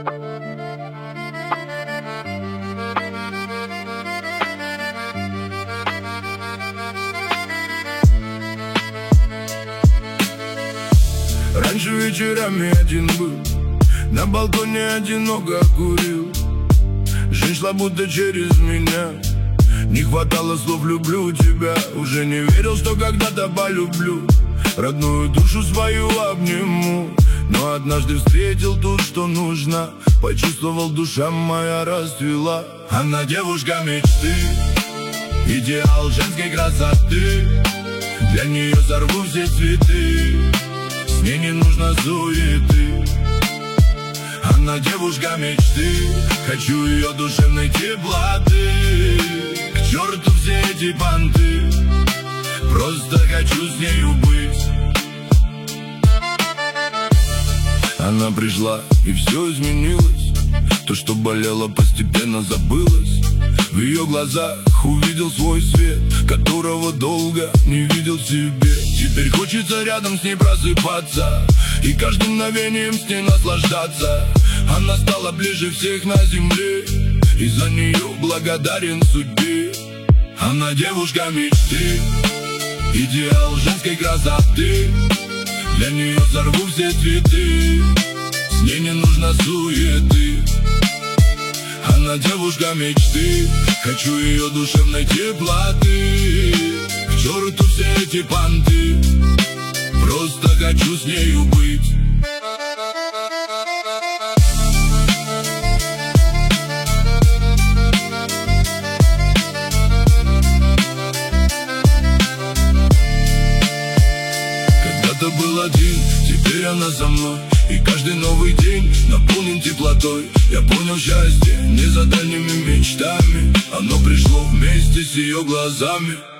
Раньше вечерами один был, на балконе одиноко курил. Жизнь шла будто через меня, не хватало слов «люблю тебя». Уже не верил, что когда-то полюблю, родную душу свою обниму. Но однажды встретил ту, что нужно, почувствовал, душа моя расцвела. Она девушка мечты, идеал женской красоты. Для нее сорву все цветы, с ней не нужно суеты. Она девушка мечты, хочу ее душевной теплоты. К черту все эти понты, просто хочу с нею быть. Она пришла, и все изменилось. То, что болело, постепенно забылось. В ее глазах увидел свой свет, которого долго не видел в себе. Теперь хочется рядом с ней просыпаться и каждым мгновением с ней наслаждаться. Она стала ближе всех на земле, и за нее благодарен судьбе. Она девушка мечты, идеал женской красоты. Для нее сорву все цветы, с ней не нужно суеты. Она девушка мечты, хочу ее душевной теплоты. К черту все эти понты, просто хочу с нею быть. Когда-то был один, теперь она со мной, и каждый новый день наполнен теплотой. Я понял, счастье не за дальними мечтами, оно пришло вместе с ее глазами.